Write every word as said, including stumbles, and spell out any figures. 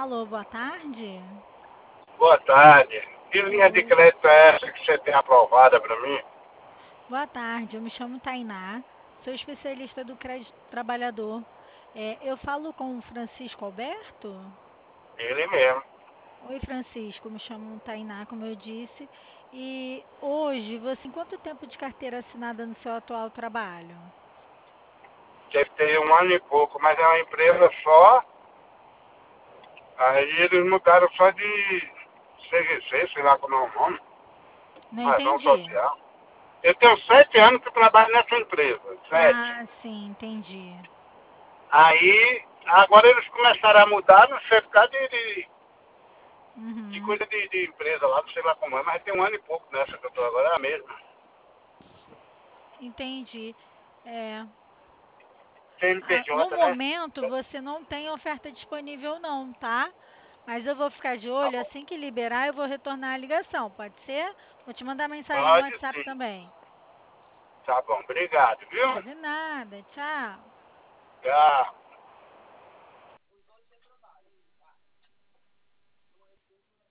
Alô, boa tarde. Boa tarde. Que linha de Oi. crédito é essa que você tem aprovada para mim? Boa tarde, eu me chamo Tainá, sou especialista do crédito trabalhador. É, eu falo com o Francisco Alberto? Ele mesmo. Oi, Francisco, me chamo Tainá, como eu disse. E hoje, você, em quanto tempo de carteira assinada no seu atual trabalho? Deve ter um ano e pouco, mas é uma empresa só. Aí eles mudaram só de C G C, sei lá como é o nome, Não razão entendi. social. Eu tenho sete anos que trabalho nessa empresa. Sete. Ah, sim, entendi. Aí, agora eles começaram a mudar, não sei por causa de, de, de Uhum, coisa de, de empresa lá, não sei lá como é, mas tem um ano e pouco nessa que eu tô agora, é a mesma. entendi. É, ah, no C N P J, né? momento, você não tem oferta disponível, não, tá? Mas eu vou ficar de Tá olho, bom. assim que liberar, eu vou retornar a ligação, pode ser? Vou te mandar mensagem no Pode WhatsApp sim. também. Tá bom, obrigado, viu? De nada, tchau. Tchau.